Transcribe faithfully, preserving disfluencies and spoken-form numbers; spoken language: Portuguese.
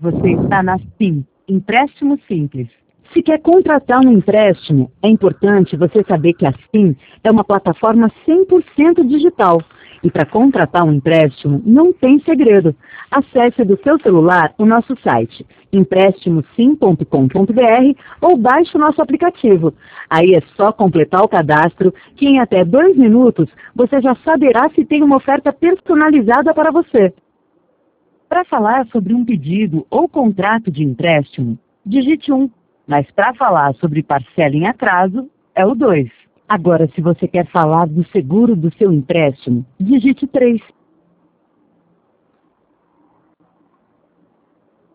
Você está na Sim, Empréstimo Simples. Se quer contratar um empréstimo, é importante você saber que a Sim é uma plataforma cem por cento digital. E para contratar um empréstimo, não tem segredo. Acesse do seu celular o nosso site, empréstimo sim ponto com ponto br, ou baixe o nosso aplicativo. Aí é só completar o cadastro, que em até dois minutos você já saberá se tem uma oferta personalizada para você. Para falar sobre um pedido ou contrato de empréstimo, digite um. Mas para falar sobre parcela em atraso, é o dois. Agora, se você quer falar do seguro do seu empréstimo, digite três.